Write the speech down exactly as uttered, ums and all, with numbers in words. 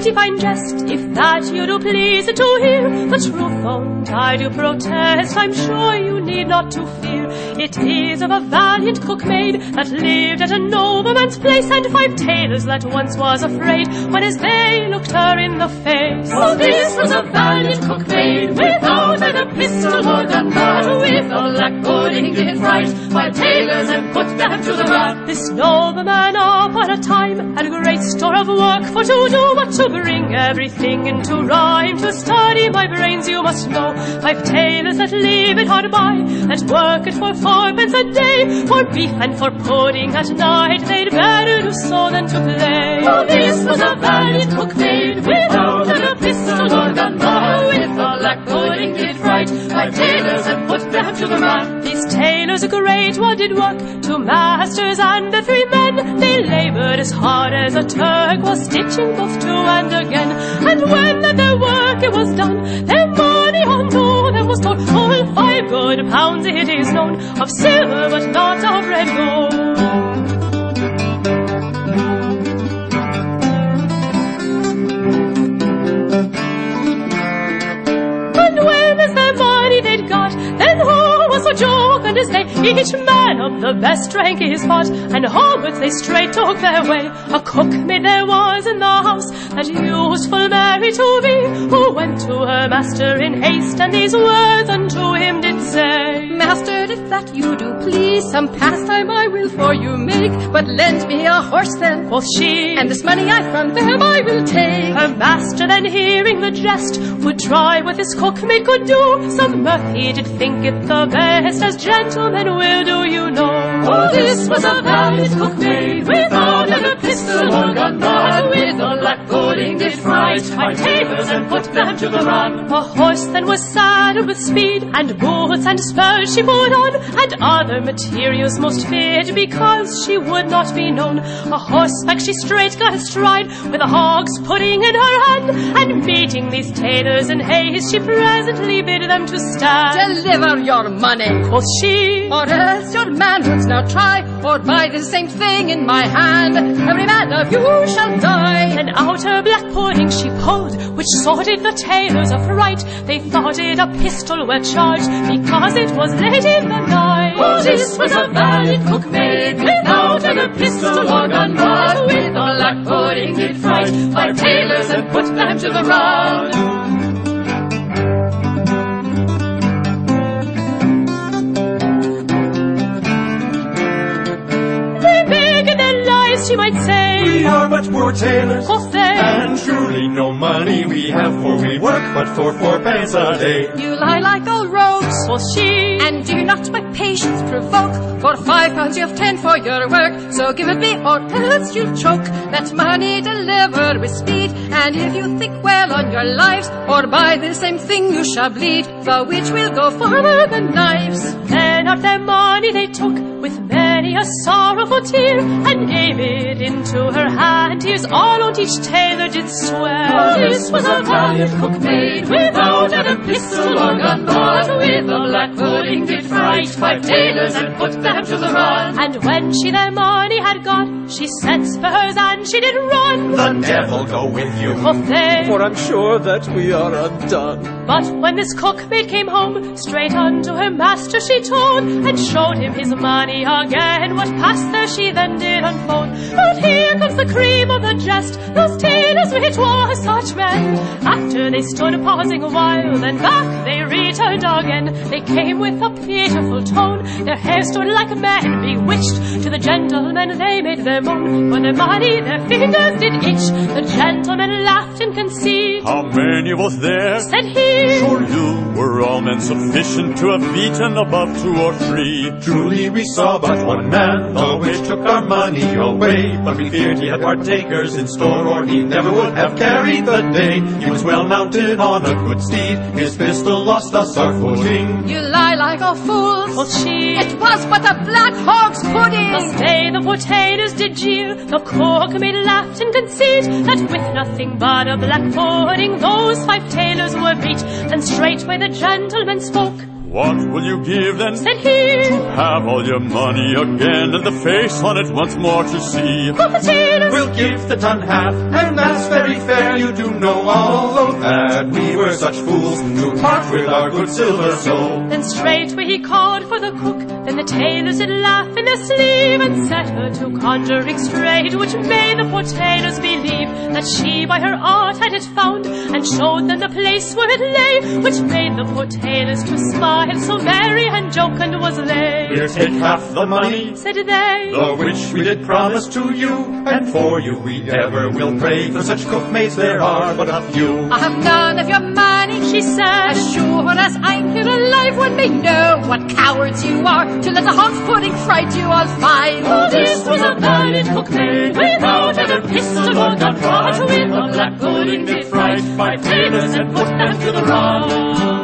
pretty fine jest, if that you do please to hear. The truth on't I do protest, I'm sure you need not to fear. It is of a valiant cook maid that lived at a nobleman's place, and five tailors that once was afraid when as they looked her in the face. Oh, this was a valiant cook maid, without either pistol or gun, but with a black pudding did fright five tailors and put them to the run. This nobleman upon a time had great store of work for to do, but to bring everything into rhyme, to study my brains you must know. Five tailors that live it hard by, that work it for fourpence a day, for beef and for pudding at night, they'd better do so than to play. Oh, this was a valiant cook maid, without a pistol or gun, but with a black pudding did fright five tailors and put them to the run. These tailors a great one did work, two masters and the three men. They laboured as hard as a Turk, was stitching both to and again. And when that their work it was done, their money unto them was told, full five good pounds it is known, of silver but not of red gold. Joke and display, each man of the best drank his pot, and homewards they straight took their way. A cook maid there was in the house, that useful Mary to be, who went to her master in haste, and these words unto him did say. Master, if that you do please, some pastime I will for you make, but lend me a horse then, quoth she, and this money I from them I will take. Her master then hearing the jest, would try what this cook maid could do. Some mirth he did think it the best, as gentlemen will do, you know. Oh, this was a valiant cook maid, without a pistol or gun, but with a black pudding did fright five tailors and put them to the run. A horse then was saddled with speed, and boots and spurs she put on, and other materials most fit, because she would not be known. A horseback she straight got astride, with a hog's pudding in her hand, and meeting these tailors in haste, she presently bid them to stand. Deliver your money, quoth she, or else your manhoods now try, or buy the same thing in my hand, every man of you shall die. And out her black pudding she pulled, which sorted the tailors affright. They thought it a pistol well charged, because it was late in the night. Oh, this was a valiant cook maid, without a pistol or gun, but with a black pudding did fright five tailors and put them to the run. She might say, we are but poor tailors, quoth they, and truly no money we have, for we work but for fourpence a day. You lie like all rogues, quoth she, and do not my patience provoke. For five pounds you have ten for your work, so give it me or else you'll choke. That money deliver with speed, and if you think well on your lives, or by the same thing you shall bleed, the which will go farther than knives. Then of their money they took, with many a sorrowful tear, and gave it into her hand. Tears all on each tailor did swear. Oh, this was a valiant cook maid, without a pistol or gun, but with a black pudding did fright five tailors and put them to the run. And when she their money had got, she sent spurs and she did run. The devil go with you, quoth they, for I'm sure that we are undone. But when this cook maid came home, straight unto her master she told, and showed him his money again. What passed there she then did unfold. But here comes the cream of the jest, those tailors which was such men. After they stood pausing a while, then back they returned again. They came with a pitiful tone, their hair stood like men bewitched. To the gentlemen they made their moan, for their money their fingers did itch. The gentlemen laughed in conceit. How many was there? Said he, sure you were all men sufficient to have beaten above two or three. Truly we saw but one man, the which took our money away, but we feared he had partakers in store, or he never would have carried the day. He was well mounted on a good steed, his pistol lost us our footing. You lie like all fools, quoth she, it was but a black hog's pudding. Thus they the potatoes did jeer, the cook maid laughed in conceit, that with nothing but a black pudding those five tailors were beat. Then straightway the gentleman spoke, What will you give then? Said he, To have all your money again, and the face on it once more to see. quoth the tailor, We'll give the ton half, and that's very fair. You do know, although that we were such fools to part with our good silver soul. Then straightway he called for the cook. Then the tailors did laugh in their sleeve, and set her to conjuring straight, which made the poor tailors believe that she by her art had it found, and showed them the place where it lay, which made the poor tailors to smile, so merry and jocund was they. Here, take half the money, Said they, the which we did promise to you, and for you we ever will pray, for such cookmates there are but a few. I have none of your money, she said, as sure as I'm here alive. One may know what cowards you are, to let a hog's pudding fright you all five. Oh, this was a valiant cookmaid, without ever pistol or gun, but with a black pudding did fright five tailors and put them to the rod.